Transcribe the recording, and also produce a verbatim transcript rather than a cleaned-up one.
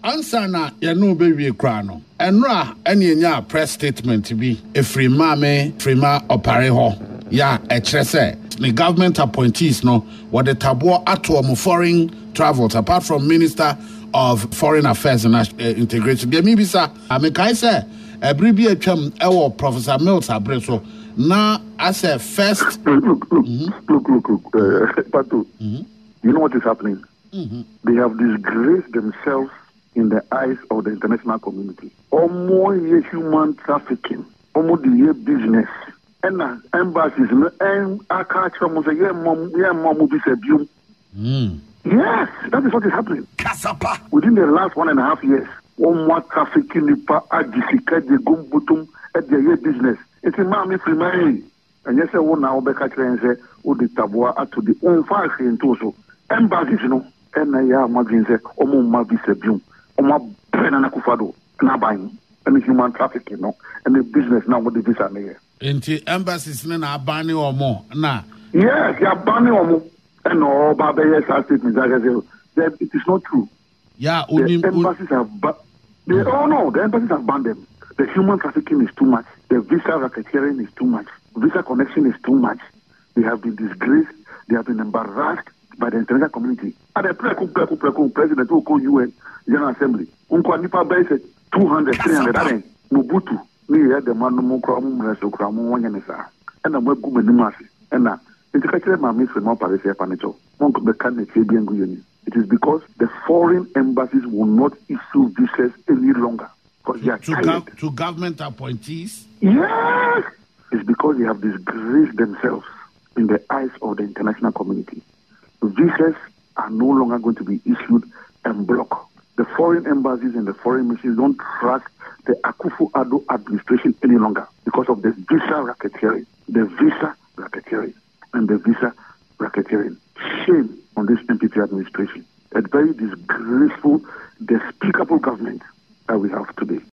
answer na you know baby krano. Enra any nya press statement be efri mame frima opare ho. Ya ekrese the government appointees no what the tabo ato mo foreign travels apart from Minister of Foreign Affairs and uh, Integration. There may be sir, I mean I say every be a chum our Professor Mills Abreso. Now as a first look look look mm-hmm. look look look uh, Patu, mm-hmm. You know what is happening? Mm-hmm. They have disgraced themselves in the eyes of the international community. Or more human trafficking, or more the business. And uh, embassies and I catch from say yeah mom yeah mom will be abused. Mm. Yes, that is what is happening. Kasapa. Within the last one and a half years, one more trafficking nipa adisika de gumbutum at the year business. It's a mammy free money. And yes, I will now be catching and say, oh the tabua to the own fire into so embassies you know and I have magazine say oh mom be abused. Oh my penana kufado na buying and human trafficking no and the business now with the visa here. Into embassies na abani or more na yes ya abani or more and all Baba yes statement that it is not true. Yeah, the unim, embassies un... have ba- they mm. oh no the embassies have banned them. The human trafficking is too much. The visa racketeering is too much. Visa connection is too much. They have been disgraced. They have been embarrassed by the international community. And the president who call U N General Assembly unko nipa bay say two hundred three hundred aren Mobutu ni ya the man mo kra mo mreso kra mo wonya ne sa and am gu manim ase and na intikakire ma me free mo pare say panicho won ko be kan ne tie bi ngu yoni. It is because the foreign embassies will not issue visas any longer because they are to, gov- to government appointees. Yes, it's because they have disgraced themselves in the eyes of the international community. Visas are no longer going to be issued and blocked. The foreign embassies and the foreign missions don't trust the Akufo-Addo administration any longer because of the visa racketeering, the visa racketeering, and the visa racketeering. Shame on this M P P administration. A very disgraceful, despicable government that we have today.